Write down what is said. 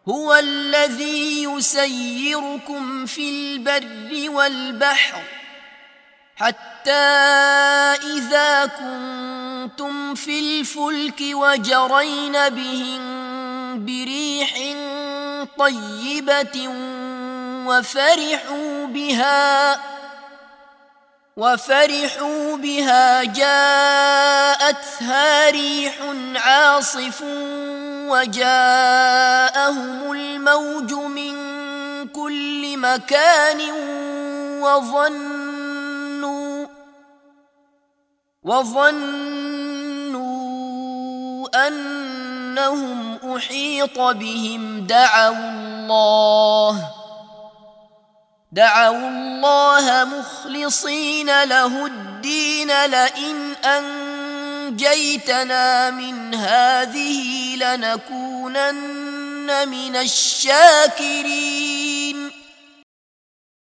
هو الذي يسيركم في البر والبحر حتى إذا كنتم في الفلك وجرين بهم بريح طيبة وفرحوا بها جاءتها ريح عاصف وجاءهم الموج من كل مكان وظنوا أنهم أحيط بهم دعوا الله مخلصين له الدين لئن أنجيتنا من هذه لنكونن من الشاكرين.